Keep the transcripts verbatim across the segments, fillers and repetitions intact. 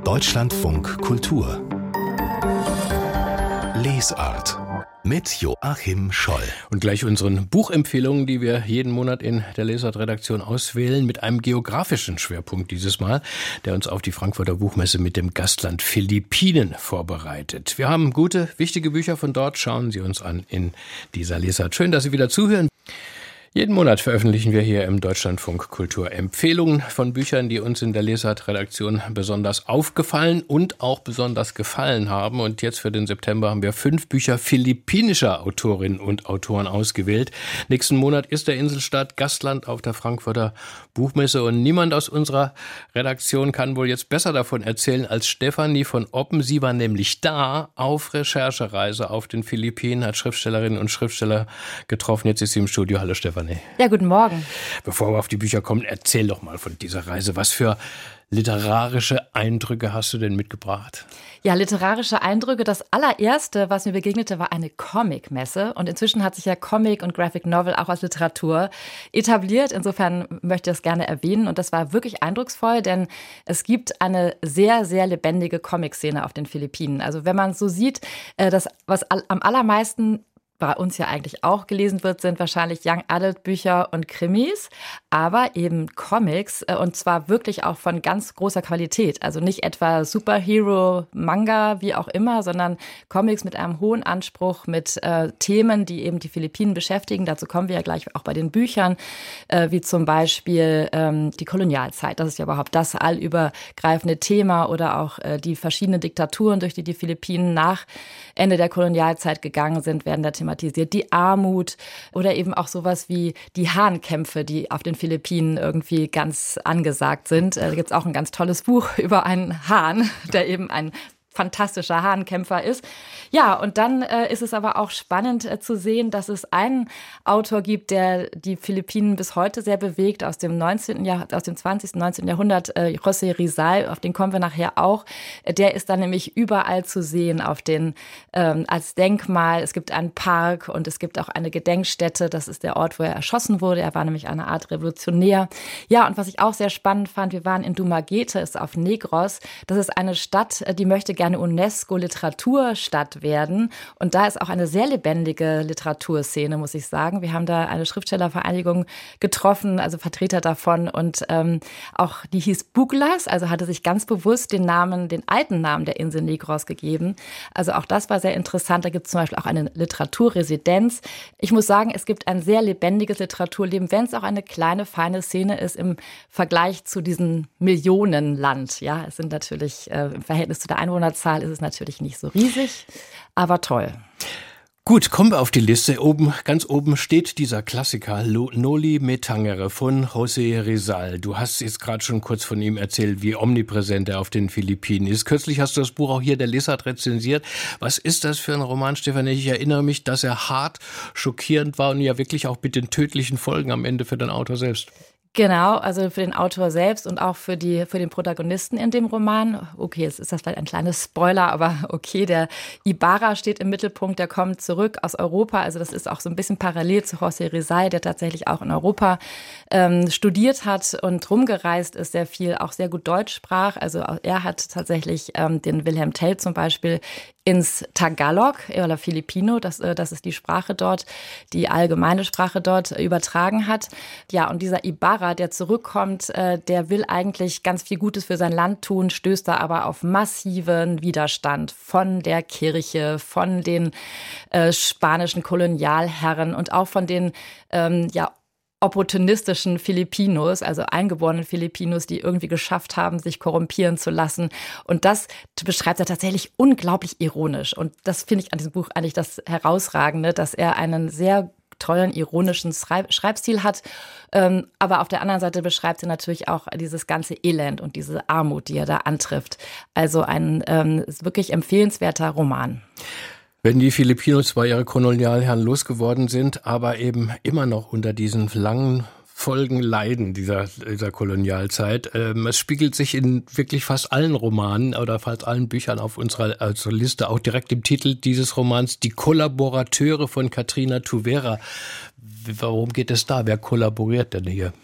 Deutschlandfunk Kultur Lesart mit Joachim Scholl. Und gleich unseren Buchempfehlungen, die wir jeden Monat in der Lesart-Redaktion auswählen, mit einem geografischen Schwerpunkt dieses Mal, der uns auf die Frankfurter Buchmesse mit dem Gastland Philippinen vorbereitet. Wir haben gute, wichtige Bücher von dort. Schauen Sie uns an in dieser Lesart. Schön, dass Sie wieder zuhören. Jeden Monat veröffentlichen wir hier im Deutschlandfunk Kultur Empfehlungen von Büchern, die uns in der Lesart-Redaktion besonders aufgefallen und auch besonders gefallen haben. Und jetzt für den September haben wir fünf Bücher philippinischer Autorinnen und Autoren ausgewählt. Nächsten Monat ist der Inselstaat Gastland auf der Frankfurter Buchmesse. Und niemand aus unserer Redaktion kann wohl jetzt besser davon erzählen als Stefanie von Oppen. Sie war nämlich da auf Recherchereise auf den Philippinen, hat Schriftstellerinnen und Schriftsteller getroffen. Jetzt ist sie im Studio. Hallo Stefanie. Ja, guten Morgen. Bevor wir auf die Bücher kommen, erzähl doch mal von dieser Reise. Was für literarische Eindrücke hast du denn mitgebracht? Ja, literarische Eindrücke. Das allererste, was mir begegnete, war eine Comicmesse. Und inzwischen hat sich ja Comic und Graphic Novel auch als Literatur etabliert. Insofern möchte ich das gerne erwähnen. Und das war wirklich eindrucksvoll, denn es gibt eine sehr, sehr lebendige Comic-Szene auf den Philippinen. Also wenn man so sieht, das, was am allermeisten bei uns ja eigentlich auch gelesen wird, sind wahrscheinlich Young Adult Bücher und Krimis, aber eben Comics und zwar wirklich auch von ganz großer Qualität. Also nicht etwa Superhero, Manga, wie auch immer, sondern Comics mit einem hohen Anspruch, mit äh, Themen, die eben die Philippinen beschäftigen. Dazu kommen wir ja gleich auch bei den Büchern, äh, wie zum Beispiel ähm, die Kolonialzeit. Das ist ja überhaupt das allübergreifende Thema oder auch äh, die verschiedenen Diktaturen, durch die die Philippinen nach Ende der Kolonialzeit gegangen sind, werden da thematisiert. Die Armut oder eben auch sowas wie die Hahnkämpfe, die auf den Philippinen irgendwie ganz angesagt sind. Da gibt es auch ein ganz tolles Buch über einen Hahn, der eben ein fantastischer Hahnkämpfer ist. Ja, und dann äh, ist es aber auch spannend äh, zu sehen, dass es einen Autor gibt, der die Philippinen bis heute sehr bewegt, aus dem neunzehnten. Jahr, aus dem zwanzigsten, neunzehnten. Jahrhundert, äh, José Rizal, auf den kommen wir nachher auch. Äh, der ist dann nämlich überall zu sehen, auf den ähm, als Denkmal. Es gibt einen Park und es gibt auch eine Gedenkstätte. Das ist der Ort, wo er erschossen wurde. Er war nämlich eine Art Revolutionär. Ja, und was ich auch sehr spannend fand, wir waren in Dumaguete, ist auf Negros. Das ist eine Stadt, die möchte gerne eine UNESCO-Literaturstadt werden. Und da ist auch eine sehr lebendige Literaturszene, muss ich sagen. Wir haben da eine Schriftstellervereinigung getroffen, also Vertreter davon. Und ähm, auch die hieß Buglas, also hatte sich ganz bewusst den Namen, den alten Namen der Insel Negros gegeben. Also auch das war sehr interessant. Da gibt es zum Beispiel auch eine Literaturresidenz. Ich muss sagen, es gibt ein sehr lebendiges Literaturleben, wenn es auch eine kleine, feine Szene ist im Vergleich zu diesem Millionenland. Ja, es sind natürlich äh, im Verhältnis zu der Einwohnerzahl ist es natürlich nicht so riesig, aber toll. Gut, kommen wir auf die Liste. Oben, ganz oben steht dieser Klassiker Noli Me Tangere von José Rizal. Du hast jetzt gerade schon kurz von ihm erzählt, wie omnipräsent er auf den Philippinen ist. Kürzlich hast du das Buch auch hier der Lesart rezensiert. Was ist das für ein Roman, Stefanie? Ich erinnere mich, dass er hart, schockierend war und ja wirklich auch mit den tödlichen Folgen am Ende für den Autor selbst. Genau, also für den Autor selbst und auch für die für den Protagonisten in dem Roman. Okay, jetzt ist das vielleicht ein kleines Spoiler, aber okay, der Ibarra steht im Mittelpunkt, der kommt zurück aus Europa. Also das ist auch so ein bisschen parallel zu José Rizal, der tatsächlich auch in Europa ähm, studiert hat und rumgereist ist, sehr viel, auch sehr gut Deutsch sprach. Also er hat tatsächlich ähm, den Wilhelm Tell zum Beispiel ins Tagalog oder Filipino, das, das ist die Sprache dort, die allgemeine Sprache dort übertragen hat. Ja, und dieser Ibarra, der zurückkommt, der will eigentlich ganz viel Gutes für sein Land tun, stößt da aber auf massiven Widerstand von der Kirche, von den äh, spanischen Kolonialherren und auch von den ähm, ja opportunistischen Filipinos, also eingeborenen Filipinos, die irgendwie geschafft haben, sich korrumpieren zu lassen. Und das beschreibt er tatsächlich unglaublich ironisch. Und das finde ich an diesem Buch eigentlich das Herausragende, dass er einen sehr tollen, ironischen Schreib- Schreibstil hat. Ähm, aber auf der anderen Seite beschreibt er natürlich auch dieses ganze Elend und diese Armut, die er da antrifft. Also ein ähm, wirklich empfehlenswerter Roman. Wenn die Filipinos zwar ihre Kolonialherren losgeworden sind, aber eben immer noch unter diesen langen Folgen leiden dieser, dieser Kolonialzeit. Ähm, es spiegelt sich in wirklich fast allen Romanen oder fast allen Büchern auf unserer also Liste, auch direkt im Titel dieses Romans, die Kollaborateure von Katrina Tuvera. Warum geht es da? Wer kollaboriert denn hier?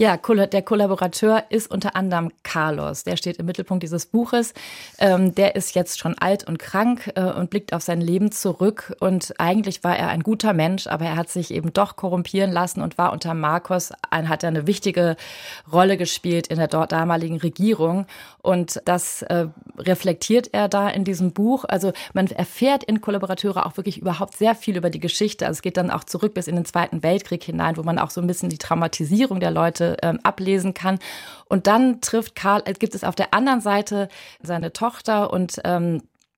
Ja, der Kollaborateur ist unter anderem Carlos. Der steht im Mittelpunkt dieses Buches. Ähm, der ist jetzt schon alt und krank äh, und blickt auf sein Leben zurück. Und eigentlich war er ein guter Mensch, aber er hat sich eben doch korrumpieren lassen und war unter Marcos, ein, hat er eine wichtige Rolle gespielt in der dort damaligen Regierung. Und das äh, reflektiert er da in diesem Buch. Also man erfährt in Kollaborateure auch wirklich überhaupt sehr viel über die Geschichte. Also es geht dann auch zurück bis in den Zweiten Weltkrieg hinein, wo man auch so ein bisschen die Traumatisierung der Leute ähm, ablesen kann. Und dann trifft Karl, äh, gibt es auf der anderen Seite seine Tochter und ähm,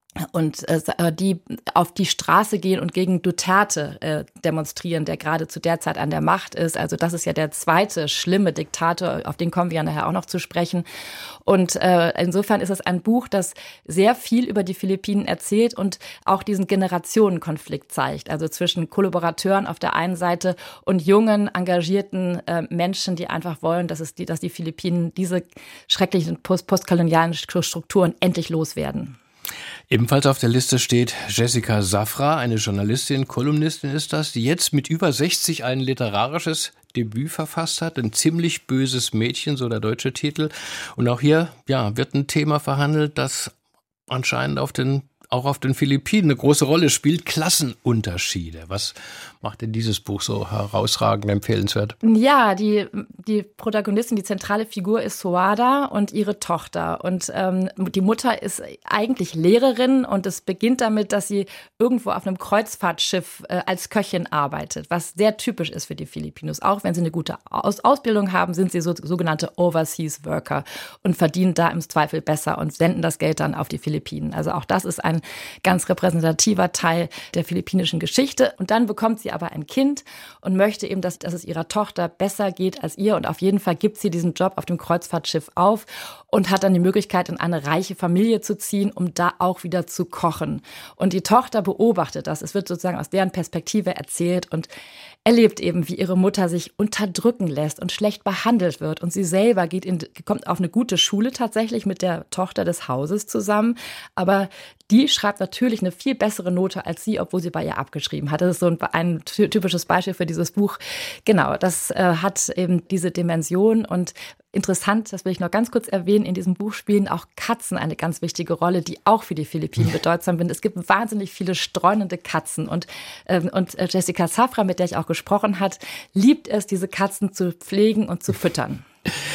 und äh, die auf die Straße gehen und gegen Duterte äh, demonstrieren, der gerade zu der Zeit an der Macht ist. Also das ist ja der zweite schlimme Diktator, auf den kommen wir ja nachher auch noch zu sprechen. Und äh, insofern ist es ein Buch, das sehr viel über die Philippinen erzählt und auch diesen Generationenkonflikt zeigt. Also zwischen Kollaborateuren auf der einen Seite und jungen, engagierten äh, Menschen, die einfach wollen, dass es die, dass die Philippinen diese schrecklichen post- postkolonialen Strukturen endlich loswerden. Ebenfalls auf der Liste steht Jessica Safra, eine Journalistin, Kolumnistin ist das, die jetzt mit über sechzig ein literarisches Debüt verfasst hat. Ein ziemlich böses Mädchen, so der deutsche Titel. Und auch hier ja, wird ein Thema verhandelt, das anscheinend auf den, auch auf den Philippinen eine große Rolle spielt. Klassenunterschiede. Was macht denn dieses Buch so herausragend empfehlenswert? Ja, die, die Protagonistin, die zentrale Figur ist Soada und ihre Tochter. Und ähm, die Mutter ist eigentlich Lehrerin und es beginnt damit, dass sie irgendwo auf einem Kreuzfahrtschiff äh, als Köchin arbeitet, was sehr typisch ist für die Filipinos. Auch wenn sie eine gute Aus- Ausbildung haben, sind sie so, sogenannte Overseas Worker und verdienen da im Zweifel besser und senden das Geld dann auf die Philippinen. Also auch das ist ein ganz repräsentativer Teil der philippinischen Geschichte. Und dann bekommt sie aber ein Kind und möchte eben, dass, dass es ihrer Tochter besser geht als ihr. Und auf jeden Fall gibt sie diesen Job auf dem Kreuzfahrtschiff auf und hat dann die Möglichkeit, in eine reiche Familie zu ziehen, um da auch wieder zu kochen. Und die Tochter beobachtet das. Es wird sozusagen aus deren Perspektive erzählt und erlebt eben, wie ihre Mutter sich unterdrücken lässt und schlecht behandelt wird. Und sie selber geht in, kommt auf eine gute Schule tatsächlich mit der Tochter des Hauses zusammen. Aber die schreibt natürlich eine viel bessere Note als sie, obwohl sie bei ihr abgeschrieben hat. Das ist so ein, ein typisches Beispiel für dieses Buch. Genau, das äh, hat eben diese Dimension und interessant, das will ich noch ganz kurz erwähnen, in diesem Buch spielen auch Katzen eine ganz wichtige Rolle, die auch für die Philippinen bedeutsam sind. Es gibt wahnsinnig viele streunende Katzen und, ähm, und Jessica Safra, mit der ich auch gesprochen habe, liebt es, diese Katzen zu pflegen und zu füttern.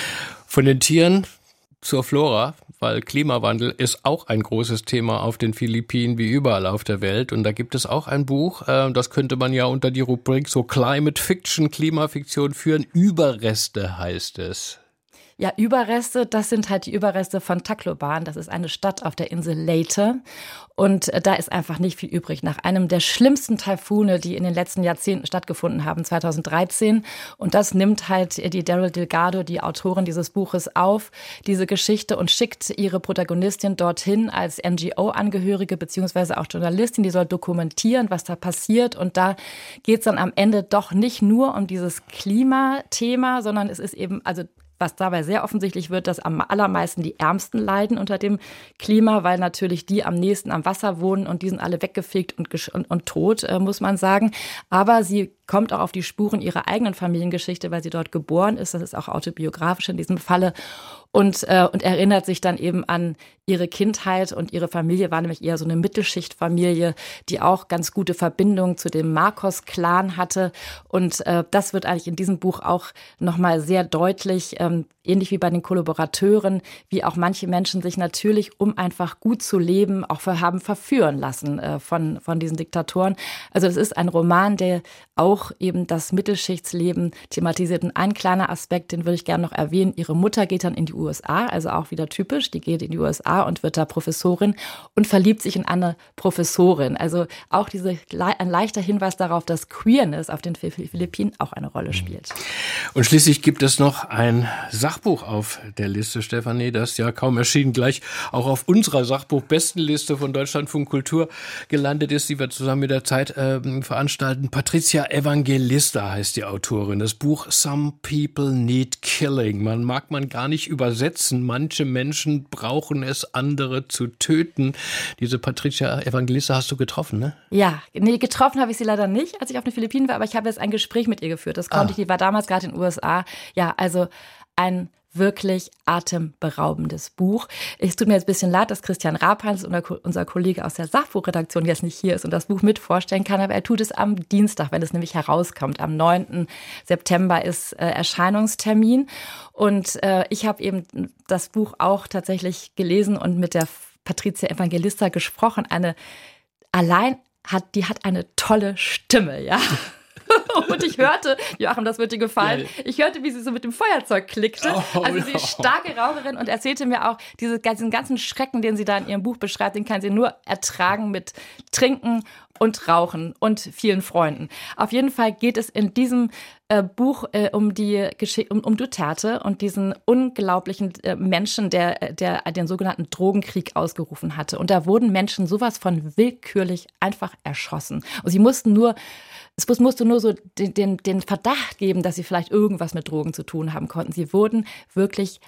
Von den Tieren zur Flora, weil Klimawandel ist auch ein großes Thema auf den Philippinen wie überall auf der Welt. Und da gibt es auch ein Buch, das könnte man ja unter die Rubrik so Climate Fiction, Klimafiktion führen. Überreste heißt es. Ja, Überreste, das sind halt die Überreste von Tacloban. Das ist eine Stadt auf der Insel Leyte. Und da ist einfach nicht viel übrig. Nach einem der schlimmsten Taifune, die in den letzten Jahrzehnten stattgefunden haben, zweitausenddreizehn. Und das nimmt halt die Daryl Delgado, die Autorin dieses Buches, auf, diese Geschichte, und schickt ihre Protagonistin dorthin als N G O-Angehörige beziehungsweise auch Journalistin. Die soll dokumentieren, was da passiert. Und da geht es dann am Ende doch nicht nur um dieses Klimathema, sondern es ist eben, also was dabei sehr offensichtlich wird, dass am allermeisten die Ärmsten leiden unter dem Klima, weil natürlich die am nächsten am Wasser wohnen und die sind alle weggefegt und, gesch- und, und tot, äh, muss man sagen. Aber sie kommt auch auf die Spuren ihrer eigenen Familiengeschichte, weil sie dort geboren ist. Das ist auch autobiografisch in diesem Falle. Und, äh, und erinnert sich dann eben an ihre Kindheit, und ihre Familie war nämlich eher so eine Mittelschichtfamilie, die auch ganz gute Verbindungen zu dem Marcos-Clan hatte. Und äh, das wird eigentlich in diesem Buch auch nochmal sehr deutlich, ähm, ähnlich wie bei den Kollaborateuren, wie auch manche Menschen sich natürlich, um einfach gut zu leben, auch für haben verführen lassen äh, von, von diesen Diktatoren. Also es ist ein Roman, der auch eben das Mittelschichtsleben thematisiert. Und ein kleiner Aspekt, den würde ich gerne noch erwähnen. Ihre Mutter geht dann in die U S A, also auch wieder typisch. Die geht in die U S A und wird da Professorin und verliebt sich in eine Professorin. Also auch diese, ein leichter Hinweis darauf, dass Queerness auf den Philippinen auch eine Rolle spielt. Und schließlich gibt es noch ein Sachbuch auf der Liste, Stefanie, das ja kaum erschienen, gleich auch auf unserer Sachbuch-Bestenliste von Deutschlandfunk Kultur gelandet ist, die wir zusammen mit der Zeit äh, veranstalten. Patricia Evangelista heißt die Autorin. Das Buch Some People Need Killing. Man mag man gar nicht über übersetzen. Manche Menschen brauchen es, andere zu töten. Diese Patricia Evangelista hast du getroffen, ne? Ja, nee, getroffen habe ich sie leider nicht, als ich auf den Philippinen war, aber ich habe jetzt ein Gespräch mit ihr geführt. Das konnte ah. ich, die war damals gerade in den U S A. Ja, also ein wirklich atemberaubendes Buch. Es tut mir jetzt ein bisschen leid, dass Christian Raphans, unser Kollege aus der Sachbuchredaktion, jetzt nicht hier ist und das Buch mit vorstellen kann, aber er tut es am Dienstag, wenn es nämlich herauskommt. Am neunten September ist äh, Erscheinungstermin und äh, ich habe eben das Buch auch tatsächlich gelesen und mit der Patricia Evangelista gesprochen. Eine allein hat, die hat eine tolle Stimme, ja. Und ich hörte, Joachim, das wird dir gefallen, ich hörte, wie sie so mit dem Feuerzeug klickte. Oh, also sie ist starke Raucherin und erzählte mir auch, diese, diesen ganzen Schrecken, den sie da in ihrem Buch beschreibt, den kann sie nur ertragen mit Trinken und Rauchen und vielen Freunden. Auf jeden Fall geht es in diesem äh, Buch äh, um die Geschichte, um, um Duterte und diesen unglaublichen äh, Menschen, der, der den sogenannten Drogenkrieg ausgerufen hatte. Und da wurden Menschen sowas von willkürlich einfach erschossen. Und sie mussten nur Es musste nur so den, den, den Verdacht geben, dass sie vielleicht irgendwas mit Drogen zu tun haben konnten. Sie wurden wirklich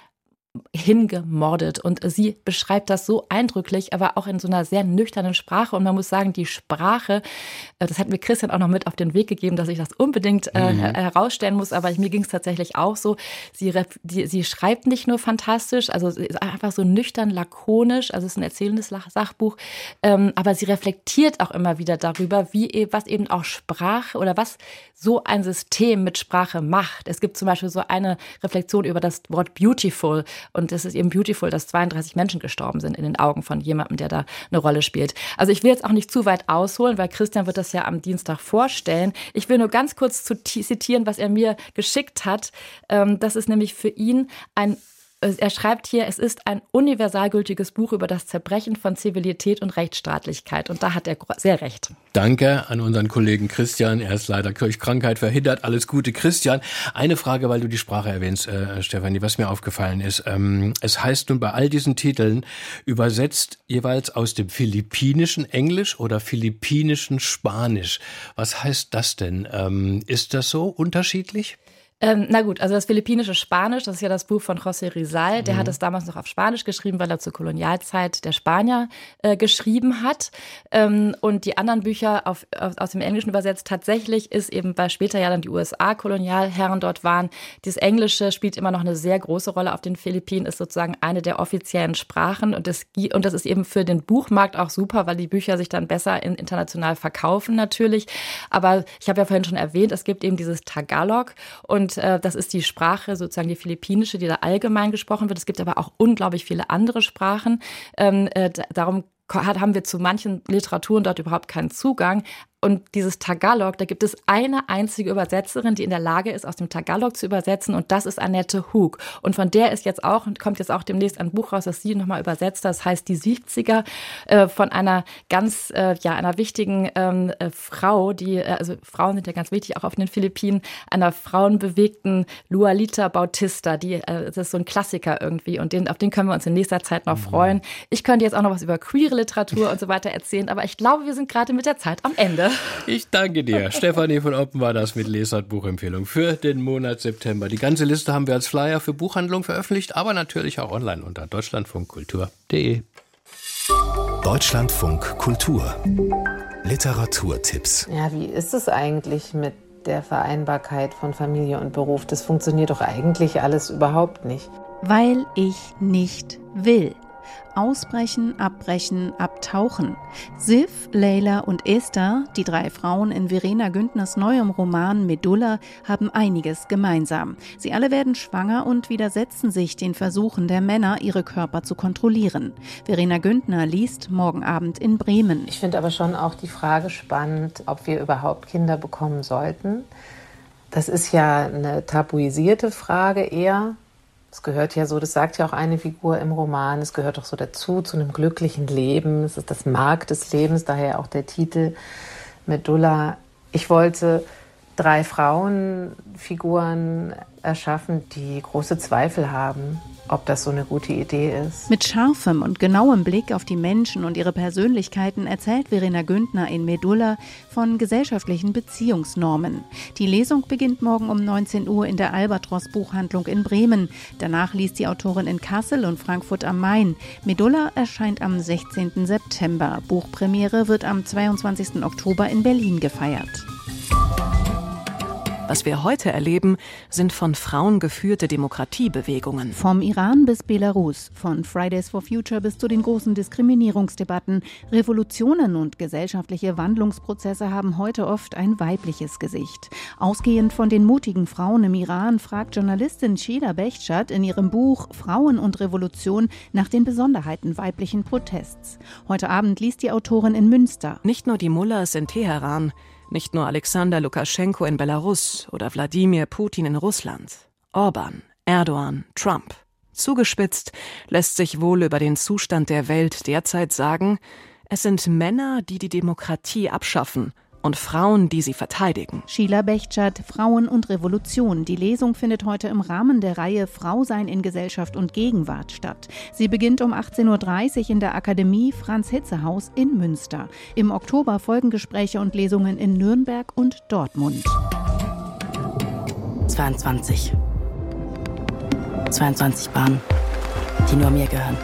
hingemordet und sie beschreibt das so eindrücklich, aber auch in so einer sehr nüchternen Sprache und man muss sagen, die Sprache, das hat mir Christian auch noch mit auf den Weg gegeben, dass ich das unbedingt äh, mhm. herausstellen muss, aber mir ging es tatsächlich auch so, sie, die, sie schreibt nicht nur fantastisch, also einfach so nüchtern, lakonisch, also es ist ein erzählendes Sachbuch, ähm, aber sie reflektiert auch immer wieder darüber, wie was eben auch Sprache oder was so ein System mit Sprache macht. Es gibt zum Beispiel so eine Reflexion über das Wort beautiful. Und es ist eben beautiful, dass zweiunddreißig Menschen gestorben sind in den Augen von jemandem, der da eine Rolle spielt. Also ich will jetzt auch nicht zu weit ausholen, weil Christian wird das ja am Dienstag vorstellen. Ich will nur ganz kurz zitieren, was er mir geschickt hat. Das ist nämlich für ihn ein Er schreibt hier, es ist ein universalgültiges Buch über das Zerbrechen von Zivilität und Rechtsstaatlichkeit. Und da hat er sehr recht. Danke an unseren Kollegen Christian. Er ist leider durch Krankheit verhindert. Alles Gute, Christian. Eine Frage, weil du die Sprache erwähnst, äh, Stefanie, was mir aufgefallen ist. Ähm, es heißt nun bei all diesen Titeln übersetzt jeweils aus dem philippinischen Englisch oder philippinischen Spanisch. Was heißt das denn? Ähm, ist das so unterschiedlich? Ähm, na gut, also das philippinische Spanisch, das ist ja das Buch von José Rizal, der mhm. hat es damals noch auf Spanisch geschrieben, weil er zur Kolonialzeit der Spanier äh, geschrieben hat. Ähm, und die anderen Bücher auf, auf, aus dem Englischen übersetzt, tatsächlich ist eben, weil später ja dann die U S A-Kolonialherren dort waren, das Englische spielt immer noch eine sehr große Rolle auf den Philippinen, ist sozusagen eine der offiziellen Sprachen. Und das, und das ist eben für den Buchmarkt auch super, weil die Bücher sich dann besser in, international verkaufen natürlich. Aber ich habe ja vorhin schon erwähnt, es gibt eben dieses Tagalog und das ist die Sprache, sozusagen die philippinische, die da allgemein gesprochen wird. Es gibt aber auch unglaublich viele andere Sprachen. Ähm, äh, darum haben wir zu manchen Literaturen dort überhaupt keinen Zugang. Und dieses Tagalog, da gibt es eine einzige Übersetzerin, die in der Lage ist, aus dem Tagalog zu übersetzen. Und das ist Annette Hug. Und von der ist jetzt auch, kommt jetzt auch demnächst ein Buch raus, das sie nochmal übersetzt. Das heißt Die siebziger äh, von einer ganz, äh, ja, einer wichtigen ähm, äh, Frau, die, äh, also Frauen sind ja ganz wichtig, auch auf den Philippinen, einer frauenbewegten Lualita Bautista. Die, äh, das ist so ein Klassiker irgendwie. Und den, auf den können wir uns in nächster Zeit noch freuen. Ich könnte jetzt auch noch was über queere Literatur und so weiter erzählen. Aber ich glaube, wir sind gerade mit der Zeit am Ende. Ich danke dir. Stefanie von Oppen war das mit Lesart Buchempfehlung für den Monat September. Die ganze Liste haben wir als Flyer für Buchhandlung veröffentlicht, aber natürlich auch online unter deutschlandfunkkultur punkt de. Deutschlandfunk Kultur. Literaturtipps. Ja, wie ist es eigentlich mit der Vereinbarkeit von Familie und Beruf? Das funktioniert doch eigentlich alles überhaupt nicht. Weil ich nicht will. Ausbrechen, abbrechen, abtauchen. Sif, Leila und Esther, die drei Frauen in Verena Güntners neuem Roman Medulla, haben einiges gemeinsam. Sie alle werden schwanger und widersetzen sich den Versuchen der Männer, ihre Körper zu kontrollieren. Verena Güntner liest morgen Abend in Bremen. Ich finde aber schon auch die Frage spannend, ob wir überhaupt Kinder bekommen sollten. Das ist ja eine tabuisierte Frage eher. Es gehört ja so, das sagt ja auch eine Figur im Roman, es gehört doch so dazu, zu einem glücklichen Leben. Es ist das Mark des Lebens, daher auch der Titel Medulla. Ich wollte drei Frauenfiguren erschaffen, die große Zweifel haben ob das so eine gute Idee ist. Mit scharfem und genauem Blick auf die Menschen und ihre Persönlichkeiten erzählt Verena Güntner in Medulla von gesellschaftlichen Beziehungsnormen. Die Lesung beginnt morgen um neunzehn Uhr in der Albatros Buchhandlung in Bremen. Danach liest die Autorin in Kassel und Frankfurt am Main. Medulla erscheint am sechzehnten September. Buchpremiere wird am zweiundzwanzigsten Oktober in Berlin gefeiert. Was wir heute erleben, sind von Frauen geführte Demokratiebewegungen. Vom Iran bis Belarus, von Fridays for Future bis zu den großen Diskriminierungsdebatten. Revolutionen und gesellschaftliche Wandlungsprozesse haben heute oft ein weibliches Gesicht. Ausgehend von den mutigen Frauen im Iran fragt Journalistin Sheila Behzad in ihrem Buch Frauen und Revolution nach den Besonderheiten weiblichen Protests. Heute Abend liest die Autorin in Münster. Nicht nur die Mullahs in Teheran, nicht nur Alexander Lukaschenko in Belarus oder Wladimir Putin in Russland. Orban, Erdogan, Trump. Zugespitzt lässt sich wohl über den Zustand der Welt derzeit sagen, es sind Männer, die die Demokratie abschaffen und Frauen, die sie verteidigen. Sheila Behzad, Frauen und Revolution. Die Lesung findet heute im Rahmen der Reihe Frau sein in Gesellschaft und Gegenwart statt. Sie beginnt um achtzehn Uhr dreißig in der Akademie Franz-Hitze-Haus in Münster. Im Oktober folgen Gespräche und Lesungen in Nürnberg und Dortmund. zweiundzwanzig. zweiundzwanzig Bahnen, die nur mir gehören.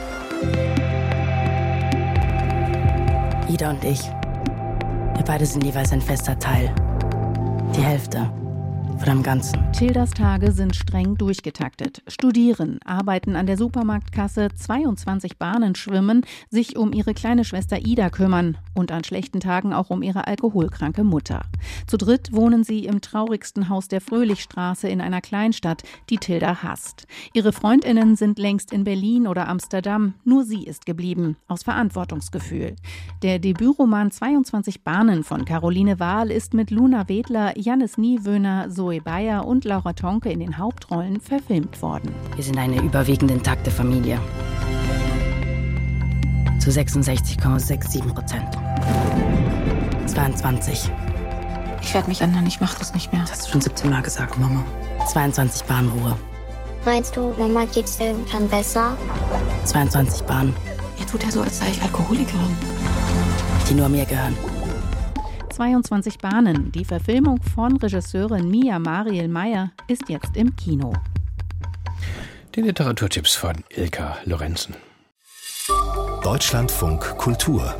Ida und ich. Wir beide sind jeweils ein fester Teil. Die Hälfte von dem Ganzen. Tildas Tage sind streng durchgetaktet. Studieren, arbeiten an der Supermarktkasse, zweiundzwanzig Bahnen schwimmen, sich um ihre kleine Schwester Ida kümmern und an schlechten Tagen auch um ihre alkoholkranke Mutter. Zu dritt wohnen sie im traurigsten Haus der Fröhlichstraße in einer Kleinstadt, die Tilda hasst. Ihre FreundInnen sind längst in Berlin oder Amsterdam, nur sie ist geblieben, aus Verantwortungsgefühl. Der Debütroman zweiundzwanzig Bahnen von Caroline Wahl ist mit Luna Wedler, Jannis Niewöhner, Zoe Bayer und Laura Tonke in den Hauptrollen verfilmt worden. Wir sind eine überwiegend intakte Familie. Zu sechsundsechzig Komma siebenundsechzig Prozent. zweiundzwanzig. Ich werde mich ändern, ich mache das nicht mehr. Das hast du schon siebzehn Mal gesagt, Mama. zweiundzwanzig Bahnen Ruhe. Meinst du, Mama geht's irgendwann besser? zweiundzwanzig Bahnen. Ihr tut ja so, als sei ich Alkoholikerin. Die nur mir gehören. zweiundzwanzig Bahnen, die Verfilmung von Regisseurin Mia Mariel Meyer, ist jetzt im Kino. Die Literaturtipps von Ilka Lorenzen. Deutschlandfunk Kultur.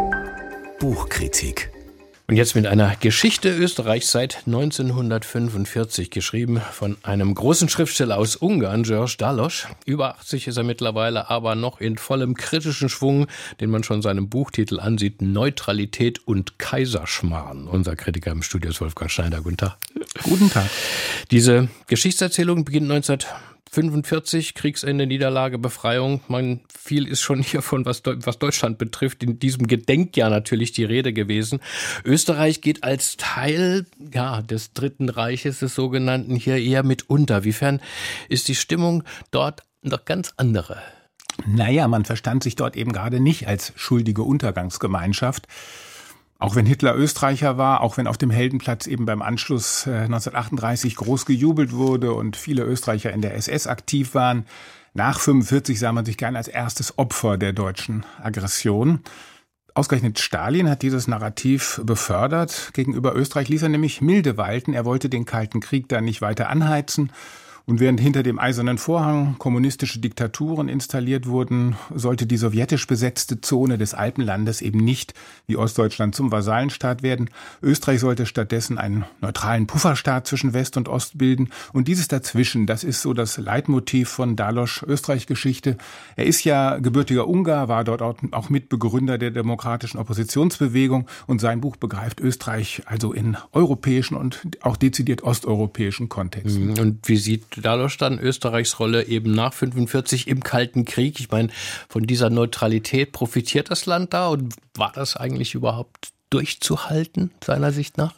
Buchkritik. Und jetzt mit einer Geschichte Österreichs seit neunzehnhundertfünfundvierzig, geschrieben von einem großen Schriftsteller aus Ungarn, George Dallos. Über achtzig ist er mittlerweile, aber noch in vollem kritischen Schwung, den man schon seinem Buchtitel ansieht, Neutralität und Kaiserschmarrn. Unser Kritiker im Studio ist Wolfgang Schneider. Guten Tag. Guten Tag. Diese Geschichtserzählung beginnt neunzehnhundertfünfundvierzig, Kriegsende, Niederlage, Befreiung. Man, viel ist schon hiervon, was, was Deutschland betrifft, in diesem Gedenkjahr natürlich die Rede gewesen. Österreich geht als Teil ja, des Dritten Reiches, des sogenannten, hier eher mit unter. Wiefern ist die Stimmung dort noch ganz andere? Naja, man verstand sich dort eben gerade nicht als schuldige Untergangsgemeinschaft. Auch wenn Hitler Österreicher war, auch wenn auf dem Heldenplatz eben beim Anschluss neunzehnhundertachtunddreißig groß gejubelt wurde und viele Österreicher in der S S aktiv waren, nach fünfundvierzig sah man sich gern als erstes Opfer der deutschen Aggression. Ausgerechnet Stalin hat dieses Narrativ befördert. Gegenüber Österreich ließ er nämlich milde walten. Er wollte den Kalten Krieg dann nicht weiter anheizen. Und während hinter dem Eisernen Vorhang kommunistische Diktaturen installiert wurden, sollte die sowjetisch besetzte Zone des Alpenlandes eben nicht wie Ostdeutschland zum Vasallenstaat werden. Österreich sollte stattdessen einen neutralen Pufferstaat zwischen West und Ost bilden. Und dieses Dazwischen, das ist so das Leitmotiv von Dallos' Österreich-Geschichte. Er ist ja gebürtiger Ungar, war dort auch Mitbegründer der demokratischen Oppositionsbewegung. Und sein Buch begreift Österreich also in europäischen und auch dezidiert osteuropäischen Kontexten. Und wie sieht Dallos dann Österreichs Rolle eben nach fünfundvierzig im Kalten Krieg? Ich meine, von dieser Neutralität profitiert das Land da und war das eigentlich überhaupt durchzuhalten, seiner Sicht nach?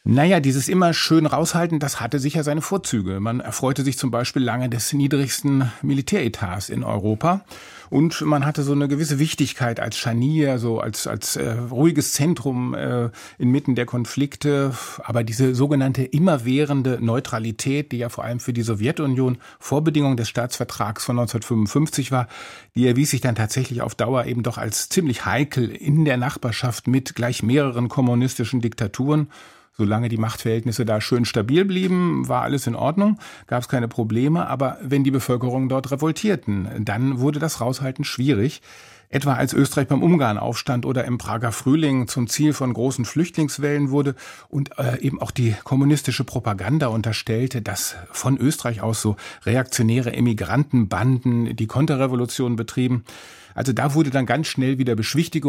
Naja, dieses immer schön raushalten, das hatte sicher seine Vorzüge. Man erfreute sich zum Beispiel lange des niedrigsten Militäretats in Europa. Und man hatte so eine gewisse Wichtigkeit als Scharnier, so als, als äh, ruhiges Zentrum äh, inmitten der Konflikte. Aber diese sogenannte immerwährende Neutralität, die ja vor allem für die Sowjetunion Vorbedingung des Staatsvertrags von neunzehnhundertfünfundfünfzig war, die erwies sich dann tatsächlich auf Dauer eben doch als ziemlich heikel in der Nachbarschaft mit gleich mehreren kommunistischen Diktaturen. Solange die Machtverhältnisse da schön stabil blieben, war alles in Ordnung, gab es keine Probleme. Aber wenn die Bevölkerung dort revoltierten, dann wurde das Raushalten schwierig. Etwa als Österreich beim Ungarnaufstand oder im Prager Frühling zum Ziel von großen Flüchtlingswellen wurde und äh, eben auch die kommunistische Propaganda unterstellte, dass von Österreich aus so reaktionäre Emigrantenbanden die Konterrevolution betrieben. Also da wurde dann ganz schnell wieder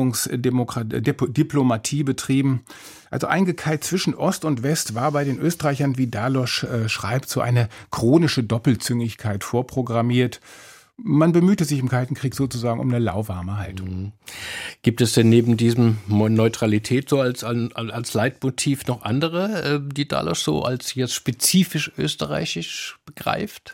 Beschwichtigungsdiplomatie betrieben. Also eingekeilt zwischen Ost und West war bei den Österreichern, wie Dalosch äh, schreibt, so eine chronische Doppelzüngigkeit vorprogrammiert. Man bemühte sich im Kalten Krieg sozusagen um eine lauwarme Haltung. Gibt es denn neben diesem Neutralität so als, als Leitmotiv noch andere, die Dalosch so als jetzt spezifisch österreichisch begreift?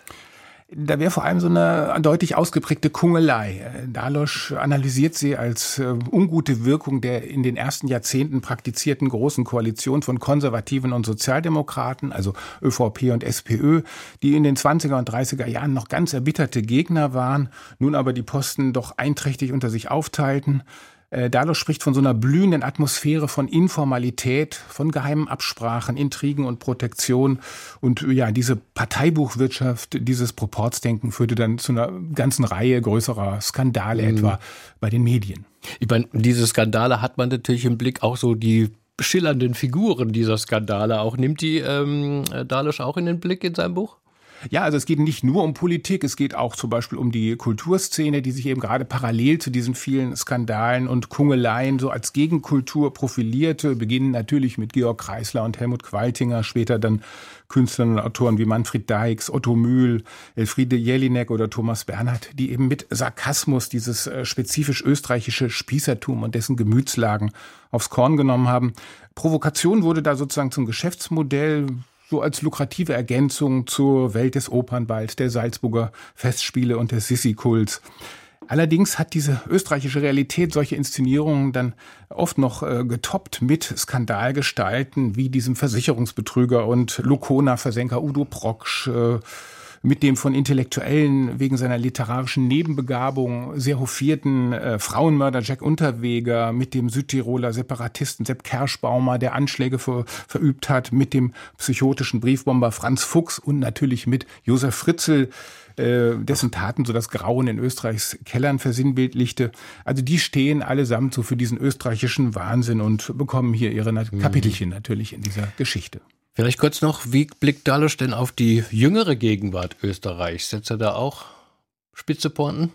Da wäre vor allem so eine deutlich ausgeprägte Kungelei. Dalosch analysiert sie als äh, ungute Wirkung der in den ersten Jahrzehnten praktizierten großen Koalition von Konservativen und Sozialdemokraten, also ÖVP und SPÖ, die in den zwanziger und dreißiger Jahren noch ganz erbitterte Gegner waren, nun aber die Posten doch einträchtig unter sich aufteilten. Dalosch spricht von so einer blühenden Atmosphäre von Informalität, von geheimen Absprachen, Intrigen und Protektion. Und ja, diese Parteibuchwirtschaft, dieses Proportsdenken führte dann zu einer ganzen Reihe größerer Skandale, mhm. etwa bei den Medien. Ich meine, diese Skandale hat man natürlich im Blick, auch so die schillernden Figuren dieser Skandale auch. Nimmt die ähm, Dalosch auch in den Blick in seinem Buch? Ja, also es geht nicht nur um Politik, es geht auch zum Beispiel um die Kulturszene, die sich eben gerade parallel zu diesen vielen Skandalen und Kungeleien so als Gegenkultur profilierte, beginnen natürlich mit Georg Kreisler und Helmut Qualtinger, später dann Künstlern und Autoren wie Manfred Deix, Otto Mühl, Elfriede Jelinek oder Thomas Bernhard, die eben mit Sarkasmus dieses spezifisch österreichische Spießertum und dessen Gemütslagen aufs Korn genommen haben. Provokation wurde da sozusagen zum Geschäftsmodell, so als lukrative Ergänzung zur Welt des Opernballs, der Salzburger Festspiele und des Sissi-Kults. Allerdings hat diese österreichische Realität solche Inszenierungen dann oft noch äh, getoppt mit Skandalgestalten wie diesem Versicherungsbetrüger und Lucona-Versenker Udo Proksch, äh, mit dem von Intellektuellen wegen seiner literarischen Nebenbegabung sehr hofierten äh, Frauenmörder Jack Unterweger, mit dem Südtiroler Separatisten Sepp Kerschbaumer, der Anschläge ver, verübt hat, mit dem psychotischen Briefbomber Franz Fuchs und natürlich mit Josef Fritzl, äh, dessen Taten so das Grauen in Österreichs Kellern versinnbildlichte. Also die stehen allesamt so für diesen österreichischen Wahnsinn und bekommen hier ihre mhm. Kapitelchen natürlich in dieser Geschichte. Vielleicht kurz noch, wie blickt Dalosch denn auf die jüngere Gegenwart Österreichs? Setzt er da auch spitze Pointen?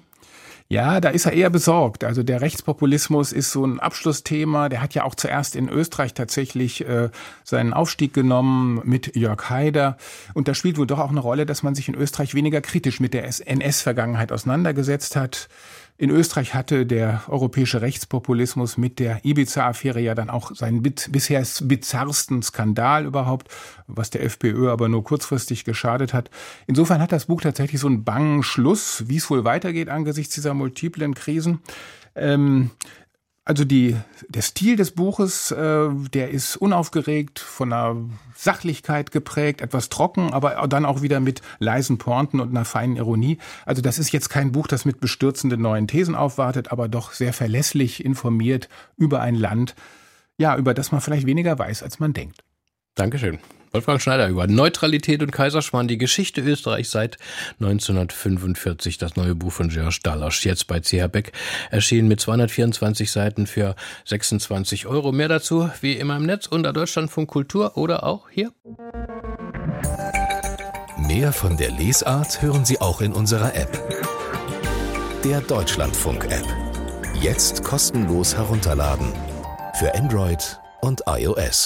Ja, da ist er eher besorgt. Also der Rechtspopulismus ist so ein Abschlussthema. Der hat ja auch zuerst in Österreich tatsächlich äh, seinen Aufstieg genommen mit Jörg Haider. Und da spielt wohl doch auch eine Rolle, dass man sich in Österreich weniger kritisch mit der N S-Vergangenheit auseinandergesetzt hat. In Österreich hatte der europäische Rechtspopulismus mit der Ibiza-Affäre ja dann auch seinen bisher bizarrsten Skandal überhaupt, was der FPÖ aber nur kurzfristig geschadet hat. Insofern hat das Buch tatsächlich so einen bangen Schluss, wie es wohl weitergeht angesichts dieser multiplen Krisen. Ähm, Also die, der Stil des Buches, äh, der ist unaufgeregt, von einer Sachlichkeit geprägt, etwas trocken, aber dann auch wieder mit leisen Pointen und einer feinen Ironie. Also das ist jetzt kein Buch, das mit bestürzenden neuen Thesen aufwartet, aber doch sehr verlässlich informiert über ein Land, ja, über das man vielleicht weniger weiß, als man denkt. Dankeschön. Wolfgang Schneider über Neutralität und Kaiserschmarrn, die Geschichte Österreichs seit neunzehnhundertfünfundvierzig, das neue Buch von Georges Dalosch, jetzt bei C H Beck, erschienen mit zweihundertvierundzwanzig Seiten für sechsundzwanzig Euro. Mehr dazu wie immer im Netz unter Deutschlandfunk Kultur oder auch hier. Mehr von der Lesart hören Sie auch in unserer App. Der Deutschlandfunk-App. Jetzt kostenlos herunterladen. Für Android und iOS.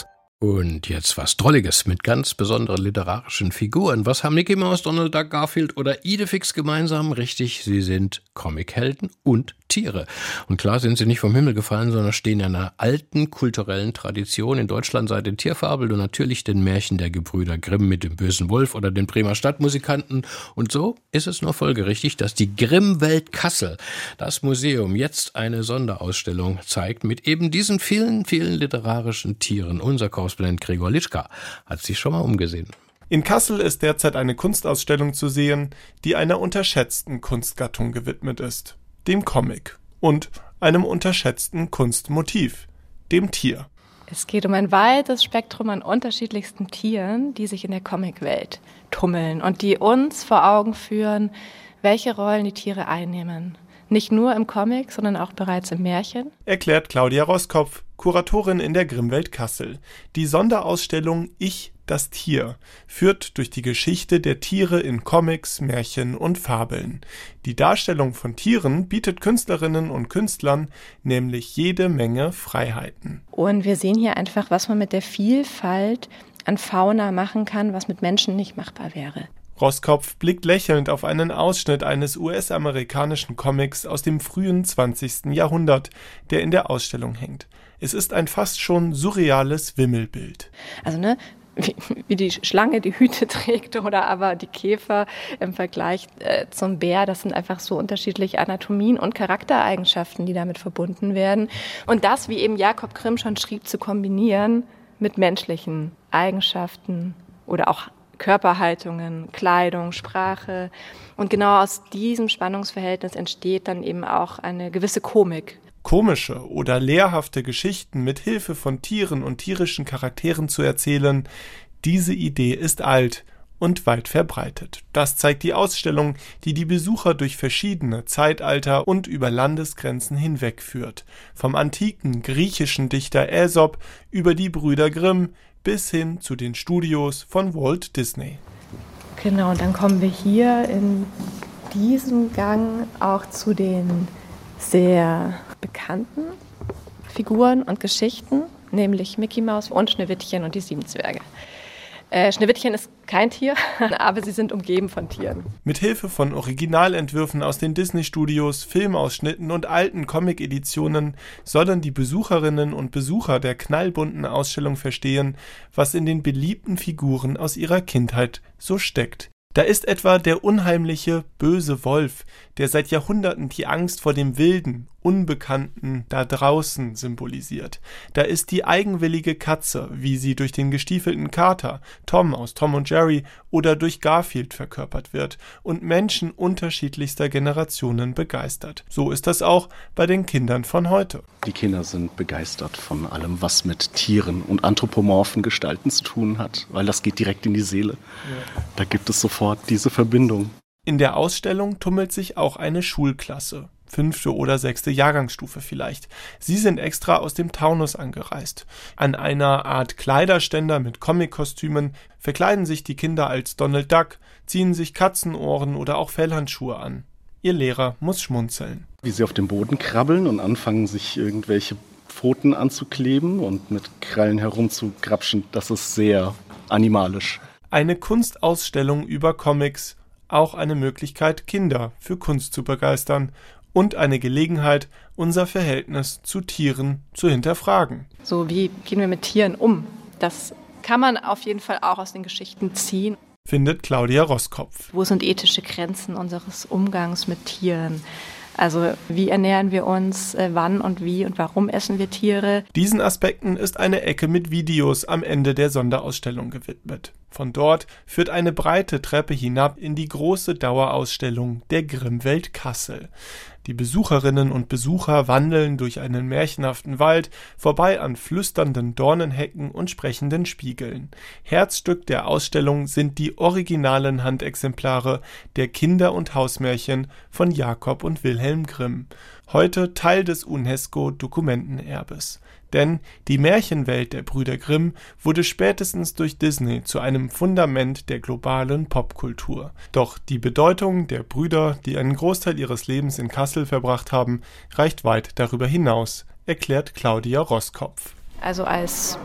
Und jetzt was Drolliges mit ganz besonderen literarischen Figuren. Was haben Mickey Mouse, Donald Duck, Garfield oder Idefix gemeinsam? Richtig, sie sind Comichelden und Tiere. Und klar sind sie nicht vom Himmel gefallen, sondern stehen in einer alten kulturellen Tradition in Deutschland seit den Tierfabeln und natürlich den Märchen der Gebrüder Grimm mit dem bösen Wolf oder den Bremer Stadtmusikanten. Und so ist es nur folgerichtig, dass die Grimm-Welt Kassel, das Museum, jetzt eine Sonderausstellung zeigt mit eben diesen vielen, vielen literarischen Tieren. Unser Korrespondent Gregor Litschka hat sich schon mal umgesehen. In Kassel ist derzeit eine Kunstausstellung zu sehen, die einer unterschätzten Kunstgattung gewidmet ist, dem Comic, und einem unterschätzten Kunstmotiv, dem Tier. Es geht um ein weites Spektrum an unterschiedlichsten Tieren, die sich in der Comicwelt tummeln und die uns vor Augen führen, welche Rollen die Tiere einnehmen. Nicht nur im Comic, sondern auch bereits im Märchen. Erklärt Claudia Roskopf, Kuratorin in der Grimm-Welt Kassel. Die Sonderausstellung Ich, das Tier führt durch die Geschichte der Tiere in Comics, Märchen und Fabeln. Die Darstellung von Tieren bietet Künstlerinnen und Künstlern nämlich jede Menge Freiheiten. Und wir sehen hier einfach, was man mit der Vielfalt an Fauna machen kann, was mit Menschen nicht machbar wäre. Roskopf blickt lächelnd auf einen Ausschnitt eines U S-amerikanischen Comics aus dem frühen zwanzigsten Jahrhundert, der in der Ausstellung hängt. Es ist ein fast schon surreales Wimmelbild. Also ne, wie, wie die Schlange die Hüte trägt oder aber die Käfer im Vergleich äh, zum Bär, das sind einfach so unterschiedliche Anatomien und Charaktereigenschaften, die damit verbunden werden. Und das, wie eben Jakob Grimm schon schrieb, zu kombinieren mit menschlichen Eigenschaften oder auch Körperhaltungen, Kleidung, Sprache. Und genau aus diesem Spannungsverhältnis entsteht dann eben auch eine gewisse Komik. Komische oder lehrhafte Geschichten mit Hilfe von Tieren und tierischen Charakteren zu erzählen, diese Idee ist alt und weit verbreitet. Das zeigt die Ausstellung, die die Besucher durch verschiedene Zeitalter und über Landesgrenzen hinwegführt. Vom antiken griechischen Dichter Aesop über die Brüder Grimm bis hin zu den Studios von Walt Disney. Genau, und dann kommen wir hier in diesem Gang auch zu den sehr bekannten Figuren und Geschichten, nämlich Mickey Mouse und Schneewittchen und die sieben Zwerge. Äh, Schneewittchen ist kein Tier, aber sie sind umgeben von Tieren. Mit Hilfe von Originalentwürfen aus den Disney-Studios, Filmausschnitten und alten Comic-Editionen sollen die Besucherinnen und Besucher der knallbunten Ausstellung verstehen, was in den beliebten Figuren aus ihrer Kindheit so steckt. Da ist etwa der unheimliche, böse Wolf, der seit Jahrhunderten die Angst vor dem Wilden, Unbekannten da draußen symbolisiert. Da ist die eigenwillige Katze, wie sie durch den gestiefelten Kater, Tom aus Tom und Jerry oder durch Garfield verkörpert wird und Menschen unterschiedlichster Generationen begeistert. So ist das auch bei den Kindern von heute. Die Kinder sind begeistert von allem, was mit Tieren und anthropomorphen Gestalten zu tun hat, weil das geht direkt in die Seele. Ja. Da gibt es sofort diese Verbindung. In der Ausstellung tummelt sich auch eine Schulklasse. Fünfte oder sechste Jahrgangsstufe vielleicht. Sie sind extra aus dem Taunus angereist. An einer Art Kleiderständer mit Comic-Kostümen verkleiden sich die Kinder als Donald Duck, ziehen sich Katzenohren oder auch Fellhandschuhe an. Ihr Lehrer muss schmunzeln. Wie sie auf dem Boden krabbeln und anfangen, sich irgendwelche Pfoten anzukleben und mit Krallen herumzugrapschen, das ist sehr animalisch. Eine Kunstausstellung über Comics, auch eine Möglichkeit, Kinder für Kunst zu begeistern und eine Gelegenheit, unser Verhältnis zu Tieren zu hinterfragen. So, wie gehen wir mit Tieren um? Das kann man auf jeden Fall auch aus den Geschichten ziehen. Findet Claudia Roskopf. Wo sind ethische Grenzen unseres Umgangs mit Tieren? Also wie ernähren wir uns, äh, wann und wie und warum essen wir Tiere? Diesen Aspekten ist eine Ecke mit Videos am Ende der Sonderausstellung gewidmet. Von dort führt eine breite Treppe hinab in die große Dauerausstellung der Grimm-Welt Kassel. Die Besucherinnen und Besucher wandeln durch einen märchenhaften Wald, vorbei an flüsternden Dornenhecken und sprechenden Spiegeln. Herzstück der Ausstellung sind die originalen Handexemplare der Kinder- und Hausmärchen von Jakob und Wilhelm Grimm, heute Teil des UNESCO-Dokumentenerbes. Denn die Märchenwelt der Brüder Grimm wurde spätestens durch Disney zu einem Fundament der globalen Popkultur. Doch die Bedeutung der Brüder, die einen Großteil ihres Lebens in Kassel verbracht haben, reicht weit darüber hinaus, erklärt Claudia Roskopf. Also als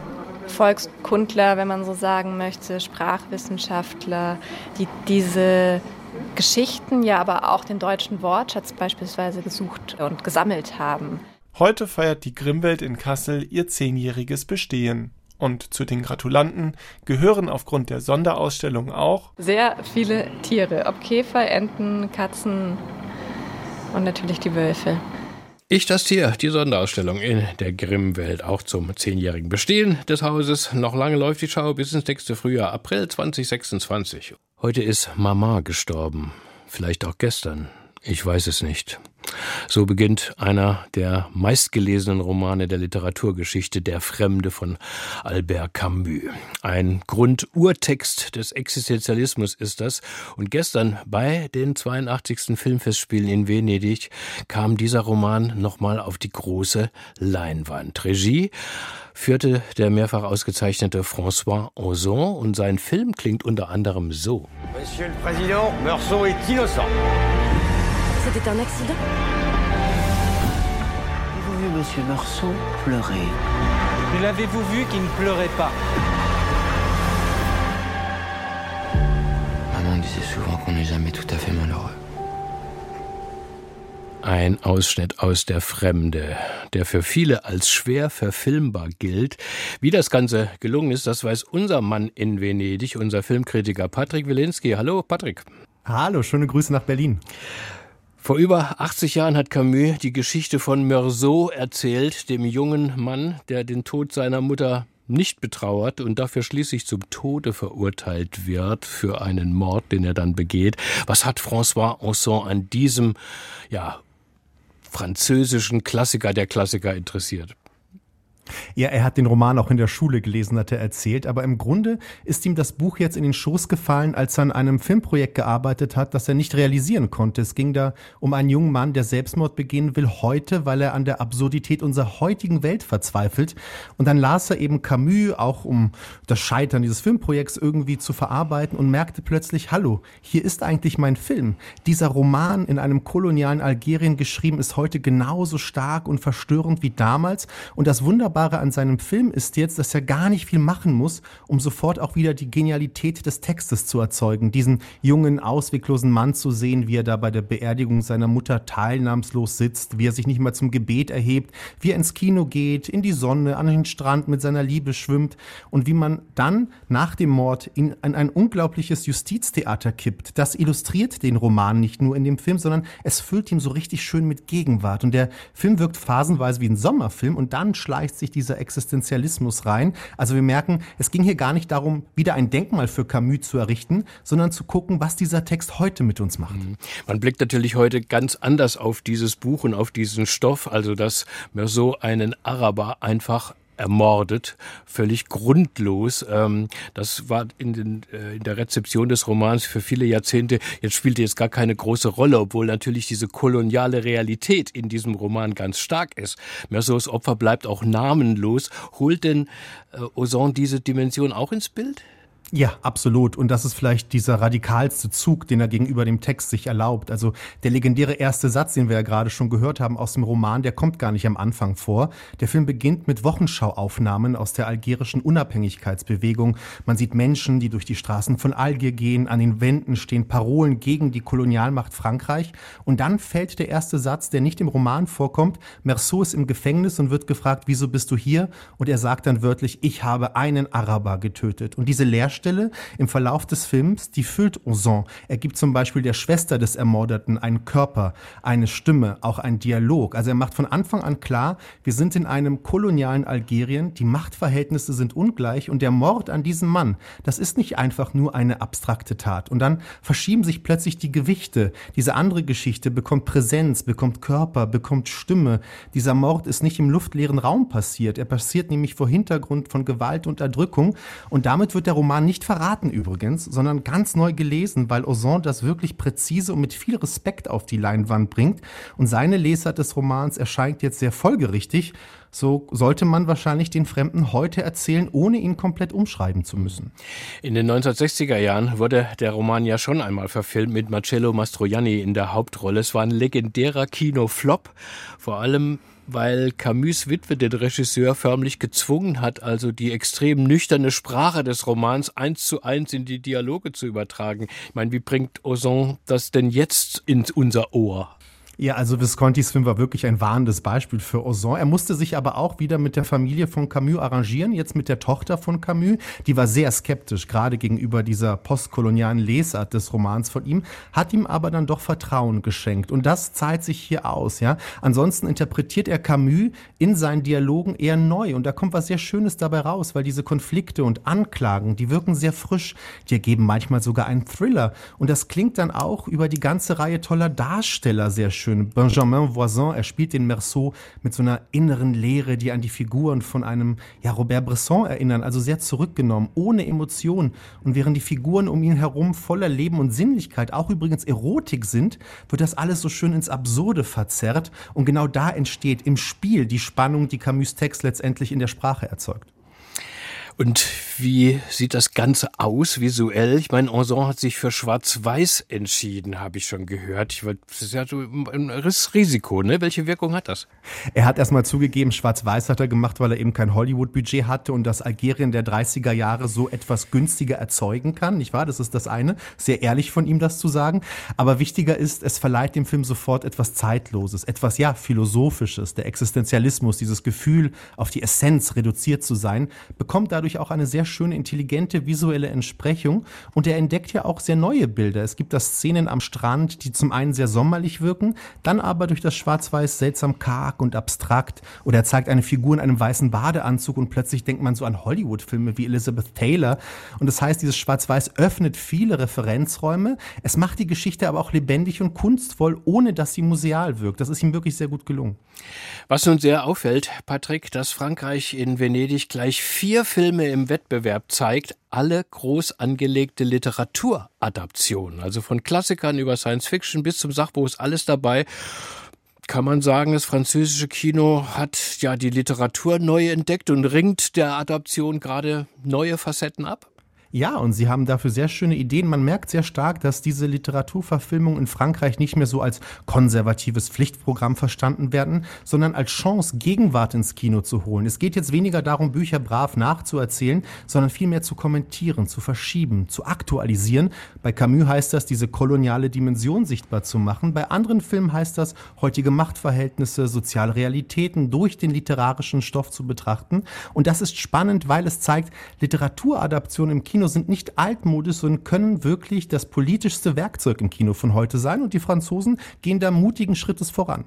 Volkskundler, wenn man so sagen möchte, Sprachwissenschaftler, die diese Geschichten, ja aber auch den deutschen Wortschatz beispielsweise gesucht und gesammelt haben. Heute feiert die Grimmwelt in Kassel ihr zehnjähriges Bestehen. Und zu den Gratulanten gehören aufgrund der Sonderausstellung auch sehr viele Tiere, ob Käfer, Enten, Katzen und natürlich die Wölfe. Ich, das Tier, die Sonderausstellung in der Grimmwelt, auch zum zehnjährigen Bestehen des Hauses. Noch lange läuft die Schau bis ins nächste Frühjahr, April zwanzig sechsundzwanzig. Heute ist Mama gestorben, vielleicht auch gestern, ich weiß es nicht. So beginnt einer der meistgelesenen Romane der Literaturgeschichte, Der Fremde von Albert Camus. Ein Grundurtext des Existenzialismus ist das. Und gestern bei den zweiundachtzigsten Filmfestspielen in Venedig kam dieser Roman nochmal auf die große Leinwand. Regie führte der mehrfach ausgezeichnete François Ozon und sein Film klingt unter anderem so. Monsieur le Président, Meursault est innocent. C'était un accident. Avez-vous vu Monsieur Meursault pleurer? Mais l'avez-vous vu qui ne pleurait pas? Maman disait souvent qu'on n'est jamais tout à fait malheureux. Ein Ausschnitt aus Der Fremde, der für viele als schwer verfilmbar gilt. Wie das Ganze gelungen ist, das weiß unser Mann in Venedig, unser Filmkritiker Patrick Wilinski. Hallo Patrick. Hallo, schöne Grüße nach Berlin. Vor über achtzig Jahren hat Camus die Geschichte von Meursault erzählt, dem jungen Mann, der den Tod seiner Mutter nicht betrauert und dafür schließlich zum Tode verurteilt wird für einen Mord, den er dann begeht. Was hat François Ozon an diesem, ja, französischen Klassiker der Klassiker interessiert? Ja, er hat den Roman auch in der Schule gelesen, hat er erzählt. Aber im Grunde ist ihm das Buch jetzt in den Schoß gefallen, als er an einem Filmprojekt gearbeitet hat, das er nicht realisieren konnte. Es ging da um einen jungen Mann, der Selbstmord begehen will heute, weil er an der Absurdität unserer heutigen Welt verzweifelt. Und dann las er eben Camus, auch um das Scheitern dieses Filmprojekts irgendwie zu verarbeiten und merkte plötzlich, hallo, hier ist eigentlich mein Film. Dieser Roman in einem kolonialen Algerien geschrieben ist heute genauso stark und verstörend wie damals. Und das Wunderbare an seinem Film ist jetzt, dass er gar nicht viel machen muss, um sofort auch wieder die Genialität des Textes zu erzeugen. Diesen jungen, ausweglosen Mann zu sehen, wie er da bei der Beerdigung seiner Mutter teilnahmslos sitzt, wie er sich nicht mal zum Gebet erhebt, wie er ins Kino geht, in die Sonne, an den Strand mit seiner Liebe schwimmt und wie man dann nach dem Mord in, in ein unglaubliches Justiztheater kippt. Das illustriert den Roman nicht nur in dem Film, sondern es füllt ihn so richtig schön mit Gegenwart. Und der Film wirkt phasenweise wie ein Sommerfilm und dann schleicht sich dieser Existenzialismus rein. Also wir merken, es ging hier gar nicht darum, wieder ein Denkmal für Camus zu errichten, sondern zu gucken, was dieser Text heute mit uns macht. Man blickt natürlich heute ganz anders auf dieses Buch und auf diesen Stoff, also dass Meursault einen Araber einfach ermordet, völlig grundlos. Das war in, den, in der Rezeption des Romans für viele Jahrzehnte, jetzt spielte jetzt gar keine große Rolle, obwohl natürlich diese koloniale Realität in diesem Roman ganz stark ist. Meursaults Opfer bleibt auch namenlos. Holt denn Ozon diese Dimension auch ins Bild? Ja, absolut. Und das ist vielleicht dieser radikalste Zug, den er gegenüber dem Text sich erlaubt. Also der legendäre erste Satz, den wir ja gerade schon gehört haben aus dem Roman, der kommt gar nicht am Anfang vor. Der Film beginnt mit Wochenschauaufnahmen aus der algerischen Unabhängigkeitsbewegung. Man sieht Menschen, die durch die Straßen von Algier gehen. An den Wänden stehen Parolen gegen die Kolonialmacht Frankreich. Und dann fällt der erste Satz, der nicht im Roman vorkommt. Meursault ist im Gefängnis und wird gefragt, wieso bist du hier? Und er sagt dann wörtlich, ich habe einen Araber getötet. Und diese Leerstelle im Verlauf des Films, die füllt Ozon. Er gibt zum Beispiel der Schwester des Ermordeten einen Körper, eine Stimme, auch einen Dialog. Also er macht von Anfang an klar, wir sind in einem kolonialen Algerien, die Machtverhältnisse sind ungleich und der Mord an diesem Mann, das ist nicht einfach nur eine abstrakte Tat. Und dann verschieben sich plötzlich die Gewichte. Diese andere Geschichte bekommt Präsenz, bekommt Körper, bekommt Stimme. Dieser Mord ist nicht im luftleeren Raum passiert. Er passiert nämlich vor Hintergrund von Gewalt und Erdrückung. Und damit wird der Roman nicht verraten übrigens, sondern ganz neu gelesen, weil Ozon das wirklich präzise und mit viel Respekt auf die Leinwand bringt. Und seine Lesart des Romans erscheint jetzt sehr folgerichtig. so sollte man wahrscheinlich den Fremden heute erzählen, ohne ihn komplett umschreiben zu müssen. In den neunzehnhundertsechziger Jahren wurde der Roman ja schon einmal verfilmt mit Marcello Mastroianni in der Hauptrolle. Es war ein legendärer Kinoflop, vor allem weil Camus' Witwe den Regisseur förmlich gezwungen hat, also die extrem nüchterne Sprache des Romans eins zu eins in die Dialoge zu übertragen. Ich meine, wie bringt Ozon das denn jetzt in unser Ohr? Ja, also Viscontis Film war wirklich ein warnendes Beispiel für Ozon. Er musste sich aber auch wieder mit der Familie von Camus arrangieren, jetzt mit der Tochter von Camus. Die war sehr skeptisch, gerade gegenüber dieser postkolonialen Lesart des Romans von ihm, hat ihm aber dann doch Vertrauen geschenkt. Und das zahlt sich hier aus, ja. Ansonsten interpretiert er Camus in seinen Dialogen eher neu. Und da kommt was sehr Schönes dabei raus, weil diese Konflikte und Anklagen, die wirken sehr frisch. Die ergeben manchmal sogar einen Thriller. Und das klingt dann auch über die ganze Reihe toller Darsteller sehr schön. Benjamin Voisin, er spielt den Meursault mit so einer inneren Leere, die an die Figuren von einem ja, Robert Bresson erinnern, also sehr zurückgenommen, ohne Emotion. Und während die Figuren um ihn herum voller Leben und Sinnlichkeit, auch übrigens Erotik sind, wird das alles so schön ins Absurde verzerrt. Und genau da entsteht im Spiel die Spannung, die Camus' Text letztendlich in der Sprache erzeugt. Und wie sieht das Ganze aus visuell? Ich meine, Ozon hat sich für Schwarz-Weiß entschieden, habe ich schon gehört. Ich, das ist ja so ein Risiko, ne? Welche Wirkung hat das? Er hat erstmal zugegeben, Schwarz-Weiß hat er gemacht, weil er eben kein Hollywood-Budget hatte und das Algerien der dreißiger Jahre so etwas günstiger erzeugen kann, nicht wahr? Das ist das eine. Sehr ehrlich von ihm, das zu sagen. Aber wichtiger ist, es verleiht dem Film sofort etwas Zeitloses, etwas, ja, Philosophisches. Der Existenzialismus, dieses Gefühl, auf die Essenz reduziert zu sein, bekommt dadurch auch eine sehr schöne, intelligente visuelle Entsprechung. Und er entdeckt ja auch sehr neue Bilder. Es gibt da Szenen am Strand, die zum einen sehr sommerlich wirken, dann aber durch das Schwarz-Weiß seltsam karg und abstrakt. Oder er zeigt eine Figur in einem weißen Badeanzug und plötzlich denkt man so an Hollywood-Filme wie Elizabeth Taylor. Und das heißt, dieses Schwarz-Weiß öffnet viele Referenzräume. Es macht die Geschichte aber auch lebendig und kunstvoll, ohne dass sie museal wirkt. Das ist ihm wirklich sehr gut gelungen. Was nun sehr auffällt, Patrick, dass Frankreich in Venedig gleich vier Filme im Wettbewerb zeigt, alle groß angelegte Literaturadaptionen. Also von Klassikern über Science Fiction bis zum Sachbuch ist alles dabei. Kann man sagen, das französische Kino hat ja die Literatur neu entdeckt und ringt der Adaption gerade neue Facetten ab? Ja, und sie haben dafür sehr schöne Ideen. Man merkt sehr stark, dass diese Literaturverfilmungen in Frankreich nicht mehr so als konservatives Pflichtprogramm verstanden werden, sondern als Chance, Gegenwart ins Kino zu holen. Es geht jetzt weniger darum, Bücher brav nachzuerzählen, sondern vielmehr zu kommentieren, zu verschieben, zu aktualisieren. Bei Camus heißt das, diese koloniale Dimension sichtbar zu machen. Bei anderen Filmen heißt das, heutige Machtverhältnisse, soziale Realitäten durch den literarischen Stoff zu betrachten. Und das ist spannend, weil es zeigt, Literaturadaptionen im Kino sind nicht altmodisch, sondern können wirklich das politischste Werkzeug im Kino von heute sein. Und die Franzosen gehen da mutigen Schrittes voran.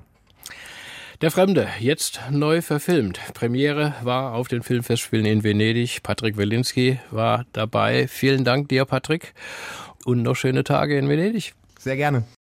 Der Fremde, jetzt neu verfilmt. Premiere war auf den Filmfestspielen in Venedig. Patrick Wilinski war dabei. Vielen Dank dir, Patrick. Und noch schöne Tage in Venedig. Sehr gerne.